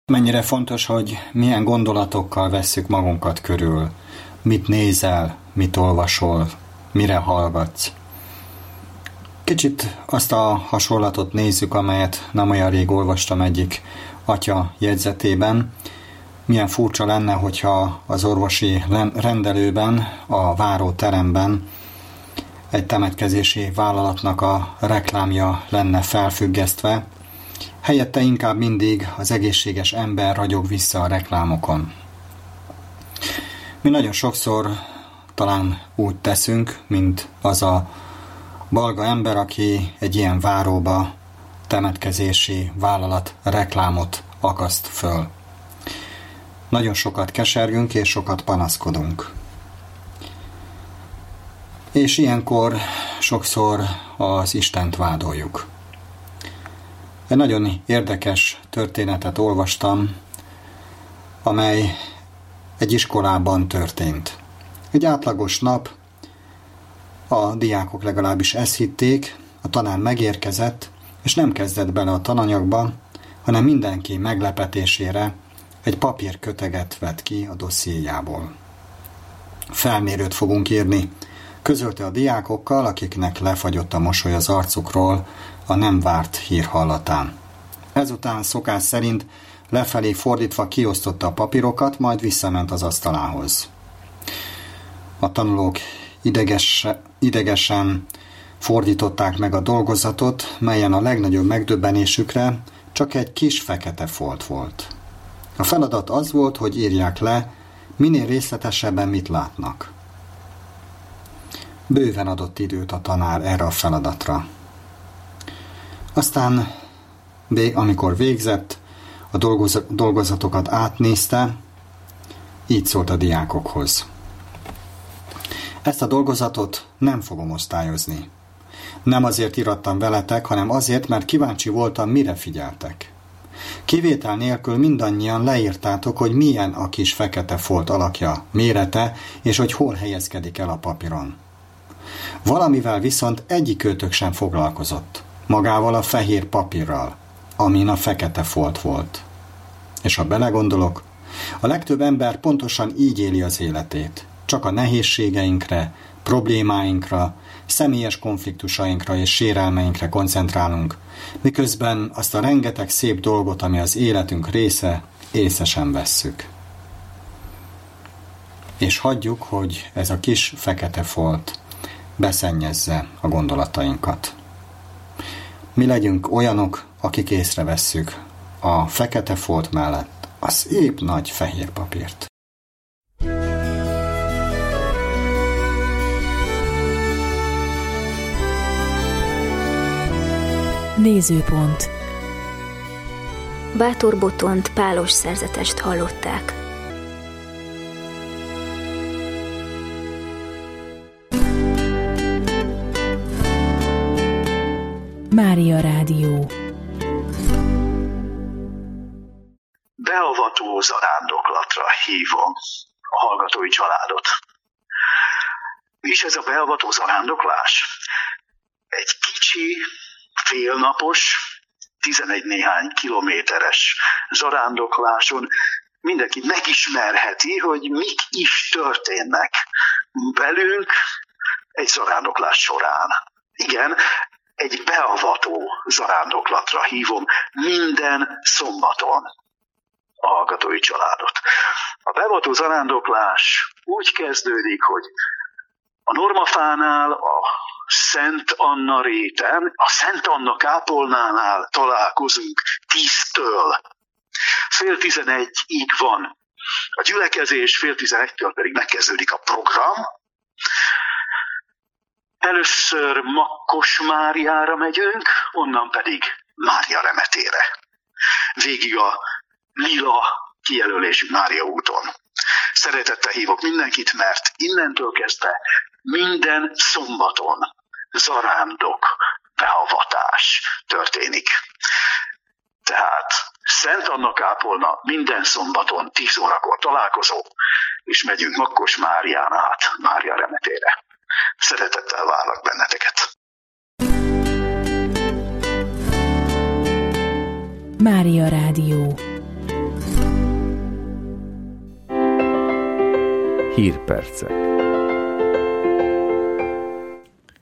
Mennyire fontos, hogy milyen gondolatokkal vesszük magunkat körül, mit nézel, mit olvasol, mire hallgatsz. Kicsit azt a hasonlatot nézzük, amelyet nem olyan rég olvastam egyik atya jegyzetében. Milyen furcsa lenne, hogyha az orvosi rendelőben, a váróteremben egy temetkezési vállalatnak a reklámja lenne felfüggesztve, helyette inkább mindig az egészséges ember ragyog vissza a reklámokon. Mi nagyon sokszor talán úgy teszünk, mint az a balga ember, aki egy ilyen váróba temetkezési vállalat reklámot akaszt föl. Nagyon sokat kesergünk és sokat panaszkodunk. És ilyenkor sokszor az Istent vádoljuk. Egy nagyon érdekes történetet olvastam, amely egy iskolában történt. Egy átlagos nap, a diákok legalábbis ezt hitték, a tanár megérkezett, és nem kezdett bele a tananyagba, hanem mindenki meglepetésére egy papírköteget vett ki a dossziéjából. Felmérőt fogunk írni, közölte a diákokkal, akiknek lefagyott a mosoly az arcukról a nem várt hír hallatán. Ezután szokás szerint lefelé fordítva kiosztotta a papírokat, majd visszament az asztalához. A tanulók idegesen fordították meg a dolgozatot, melyen a legnagyobb megdöbbenésükre csak egy kis fekete folt volt. A feladat az volt, hogy írják le, minél részletesebben mit látnak. Bőven adott időt a tanár erre a feladatra. Aztán, amikor végzett, a dolgozatokat átnézte, így szólt a diákokhoz. Ezt a dolgozatot nem fogom osztályozni. Nem azért írattam veletek, hanem azért, mert kíváncsi voltam, mire figyeltek. Kivétel nélkül mindannyian leírtátok, hogy milyen a kis fekete folt alakja, mérete, és hogy hol helyezkedik el a papíron. Valamivel viszont egyikőtök sem foglalkozott. Magával a fehér papírral, amin a fekete folt volt. És ha belegondolok, a legtöbb ember pontosan így éli az életét. Csak a nehézségeinkre, problémáinkra, személyes konfliktusainkra és sérelmeinkre koncentrálunk, miközben azt a rengeteg szép dolgot, ami az életünk része, észre sem vesszük. És hagyjuk, hogy ez a kis fekete folt beszennyezze a gondolatainkat. Mi legyünk olyanok, akik észrevesszük a fekete folt mellett a szép nagy fehér papírt. Nézőpont. Bátor Botont pálos szerzetest hallották. Mária Rádió. Beavató zarándoklatra hívom a hallgatói családot. Mi is ez a beavató zarándoklás? Egy kicsi, félnapos, 11 néhány kilométeres zarándokláson mindenki megismerheti, hogy mik is történnek velünk egy zarándoklás során. Igen, egy beavató zarándoklatra hívom minden szombaton a hallgatói családot. A beavató zarándoklás úgy kezdődik, hogy a Normafánál, a Szent Anna réten, a Szent Anna kápolnánál találkozunk 10-től. 10:30-ig van a gyülekezés, 10:30-től pedig megkezdődik a program. Először Makkos Máriára megyünk, onnan pedig Mária Remetére. Végig a lila kijelölésű Mária úton. Szeretettel hívok mindenkit, mert innentől kezdve minden szombaton zarándok, beavatás történik. Tehát Szent Anna kápolna minden szombaton 10 órakor találkozó, és megyünk Makkos Márián át Mária Remetére. Szeretettel várlak benneteket! Mária Rádió. Hírpercek.